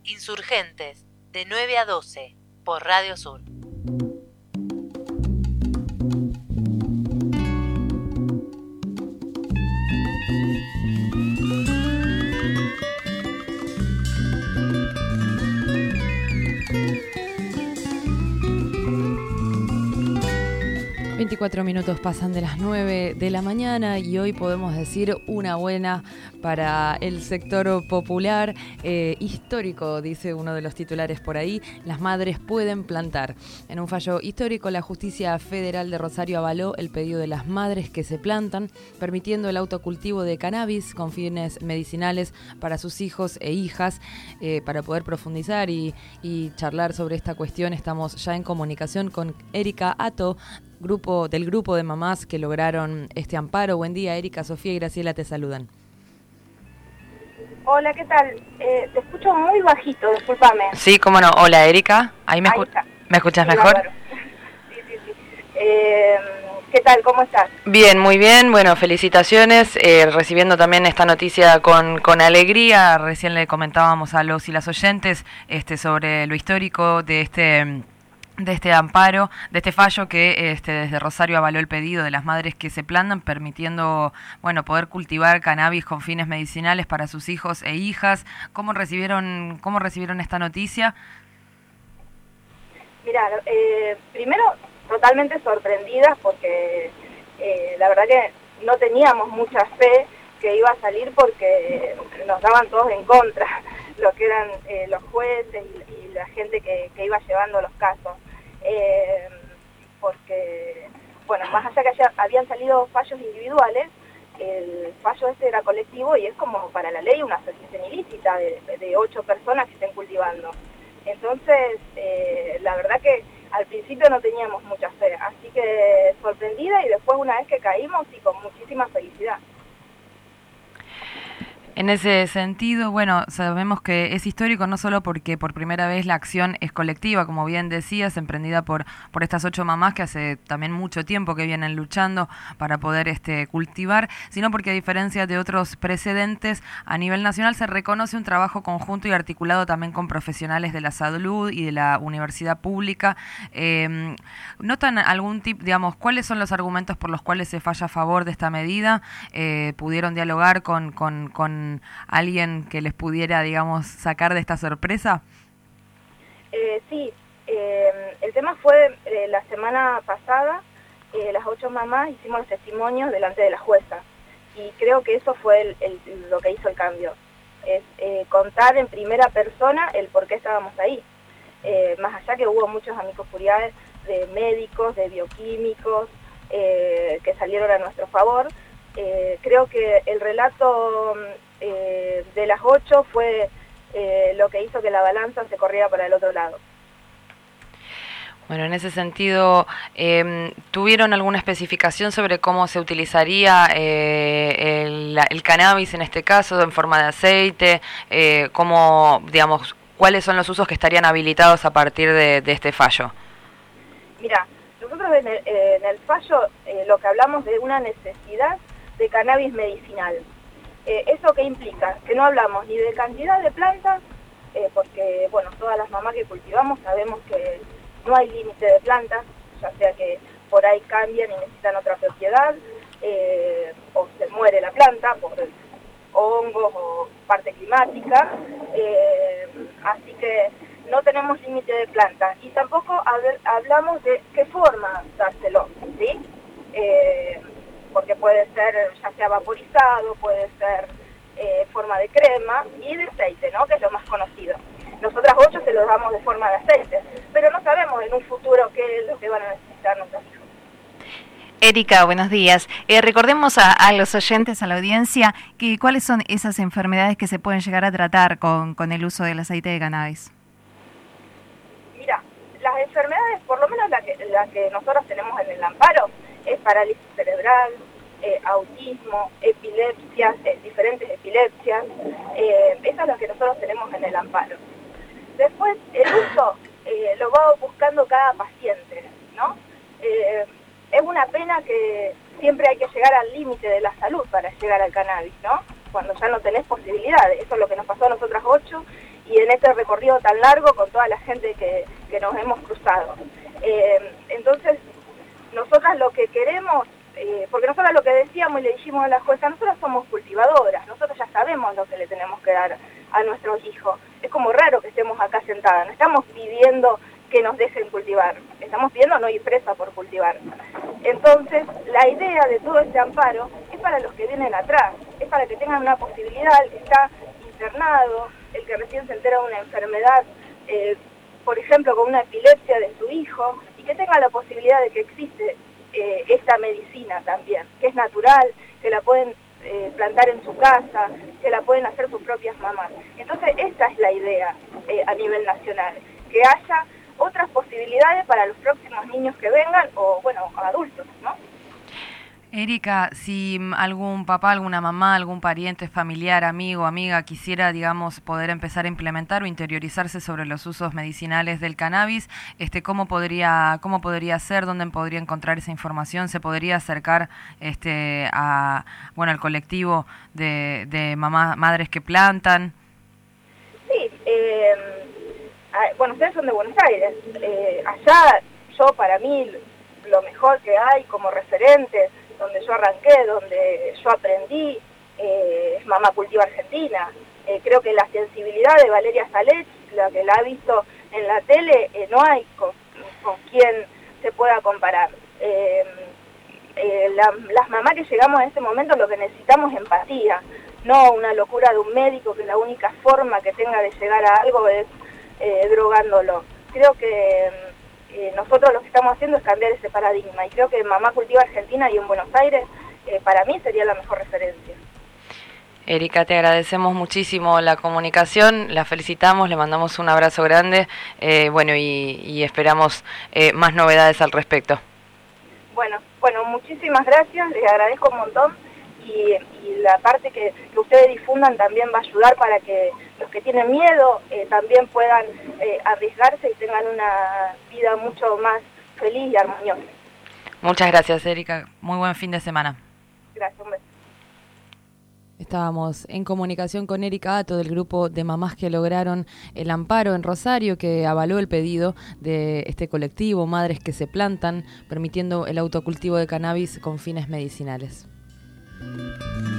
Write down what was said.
Insurgentes, de 9 a 12, por Radio Sur. Minutos pasan de las 9 de la mañana y hoy podemos decir una buena para el sector popular histórico, dice uno de los titulares por ahí. Las madres pueden plantar. En un fallo histórico, la Justicia Federal de Rosario avaló el pedido de las madres que se plantan, permitiendo el autocultivo de cannabis con fines medicinales para sus hijos e hijas. Para poder profundizar y charlar sobre esta cuestión, estamos ya en comunicación con Erika Atto, del grupo de mamás que lograron este amparo. Buen día, Erika, Sofía y Graciela te saludan. Hola, ¿qué tal? Te escucho muy bajito, discúlpame. Sí, cómo no. Hola, Erika. ¿Me escuchas sí, mejor? Bárbaro. Sí. ¿Qué tal? ¿Cómo estás? Bien, muy bien. Bueno, felicitaciones. Recibiendo también esta noticia con alegría. Recién le comentábamos a los y las oyentes sobre lo histórico de este amparo, de este fallo que desde Rosario avaló el pedido de las madres que se plantan, permitiendo, poder cultivar cannabis con fines medicinales para sus hijos e hijas. ¿Cómo recibieron esta noticia? Mira, primero totalmente sorprendidas porque la verdad que no teníamos mucha fe que iba a salir porque nos daban todos en contra, lo que eran los jueces y la gente que iba llevando los casos. Porque, más allá que habían salido fallos individuales, el fallo este era colectivo y es como para la ley una asociación ilícita de 8 personas que estén cultivando. Entonces, la verdad que al principio no teníamos mucha fe, así que sorprendida y después una vez que caímos y con muchísima felicidad. En ese sentido, sabemos que es histórico no solo porque por primera vez la acción es colectiva, como bien decías, emprendida por estas 8 mamás que hace también mucho tiempo que vienen luchando para poder cultivar, sino porque a diferencia de otros precedentes, a nivel nacional se reconoce un trabajo conjunto y articulado también con profesionales de la salud y de la universidad pública. ¿Notan algún tipo, cuáles son los argumentos por los cuales se falla a favor de esta medida? ¿Pudieron dialogar con alguien que les pudiera, sacar de esta sorpresa? Sí, el tema fue la semana pasada, las 8 mamás hicimos los testimonios delante de la jueza y creo que eso fue lo que hizo el cambio, es contar en primera persona el por qué estábamos ahí, más allá que hubo muchos amigos curiales de médicos, de bioquímicos que salieron a nuestro favor. Creo que el relato de las 8 fue lo que hizo que la balanza se corriera para el otro lado. Bueno, en ese sentido, ¿tuvieron alguna especificación sobre cómo se utilizaría el cannabis en este caso, en forma de aceite? ¿Cuáles son los usos que estarían habilitados a partir de este fallo? Mira, nosotros en el fallo lo que hablamos de una necesidad de cannabis medicinal. ¿Eso qué implica? Que no hablamos ni de cantidad de plantas, porque, todas las mamás que cultivamos sabemos que no hay límite de plantas, ya sea que por ahí cambian y necesitan otra propiedad, o se muere la planta por hongos o parte climática, así que no tenemos límite de plantas y tampoco hablamos de qué forma dárselo, ¿sí? Porque puede ser ya sea vaporizado, puede ser forma de crema y de aceite, ¿no? Que es lo más conocido. Nosotras 8 se los damos de forma de aceite, pero no sabemos en un futuro qué es lo que van a necesitar nuestros hijos. Erika, buenos días. Recordemos a los oyentes, a la audiencia, cuáles son esas enfermedades que se pueden llegar a tratar con el uso del aceite de cannabis. Mira, las enfermedades, por lo menos la que nosotros tenemos en el amparo, es parálisis cerebral, autismo, epilepsias, diferentes epilepsias, esas son las que nosotros tenemos en el amparo. Después, el uso lo va buscando cada paciente, ¿no? Es una pena que siempre hay que llegar al límite de la salud para llegar al cannabis, ¿no? Cuando ya no tenés posibilidades. Eso es lo que nos pasó a nosotras 8 y en este recorrido tan largo con toda la gente que nos hemos cruzado. Entonces, nosotras lo que queremos, porque nosotras lo que decíamos y le dijimos a la jueza, nosotras somos cultivadoras, nosotros ya sabemos lo que le tenemos que dar a nuestros hijos. Es como raro que estemos acá sentadas, no estamos pidiendo que nos dejen cultivar, estamos pidiendo no ir presa por cultivar. Entonces, la idea de todo este amparo es para los que vienen atrás, es para que tengan una posibilidad, el que está internado, el que recién se entera de una enfermedad, por ejemplo, con una epilepsia de su hijo, y que tenga la posibilidad de que existe esta medicina también, que es natural, que la pueden plantar en su casa, que la pueden hacer sus propias mamás. Entonces, esta es la idea a nivel nacional, que haya otras posibilidades para los próximos niños que vengan, o bueno, adultos, ¿no? Erika, si algún papá, alguna mamá, algún pariente, familiar, amigo, amiga quisiera, digamos, poder empezar a implementar o interiorizarse sobre los usos medicinales del cannabis, ¿cómo podría ser? ¿Dónde podría encontrar esa información? ¿Se podría acercar al colectivo de madres que plantan? Sí, bueno, ustedes son de Buenos Aires. Allá, para mí, lo mejor que hay como referente, donde yo arranqué, donde yo aprendí, es Mamá Cultiva Argentina. Creo que la sensibilidad de Valeria Salech, la que la ha visto en la tele, no hay con quien se pueda comparar. Las mamás que llegamos en este momento lo que necesitamos es empatía, no una locura de un médico que la única forma que tenga de llegar a algo es drogándolo. Creo que nosotros lo que estamos haciendo es cambiar ese paradigma, y creo que Mamá Cultiva Argentina y en Buenos Aires para mí sería la mejor referencia. Erika, te agradecemos muchísimo la comunicación, la felicitamos, le mandamos un abrazo grande, y esperamos más novedades al respecto. Bueno, muchísimas gracias, les agradezco un montón, y la parte que ustedes difundan también va a ayudar para que los que tienen miedo también puedan arriesgarse y tengan una vida mucho más feliz y armoniosa. Muchas gracias, Erika. Muy buen fin de semana. Gracias, un beso. Estábamos en comunicación con Erika Atto del grupo de mamás que lograron el amparo en Rosario, que avaló el pedido de este colectivo, Madres que se plantan, permitiendo el autocultivo de cannabis con fines medicinales.